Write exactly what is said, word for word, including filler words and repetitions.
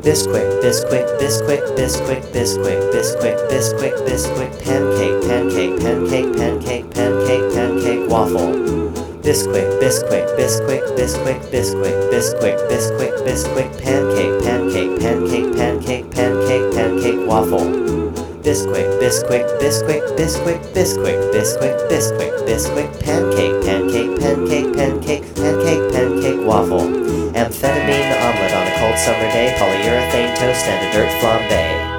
Bisquick, Bisquick, Bisquick, Bisquick, Bisquick, Bisquick, Bisquick, Bisquick, pancake, pancake, pancake, pancake, pancake, pancake, waffle. Bisquick, Bisquick, Bisquick, Bisquick, Bisquick, Bisquick, Bisquick, Bisquick, pancake, pancake, pancake, pancake, pancake, pancake, waffle. Bisquick, Bisquick, Bisquick, Bisquick, Bisquick, Bisquick, Bisquick, Bisquick, pancake, pancake, pancake, pancake, pancake, pancake, waffle. Amphetamine omelet on a cold summer day, polyurethane toast and a dirt flambe.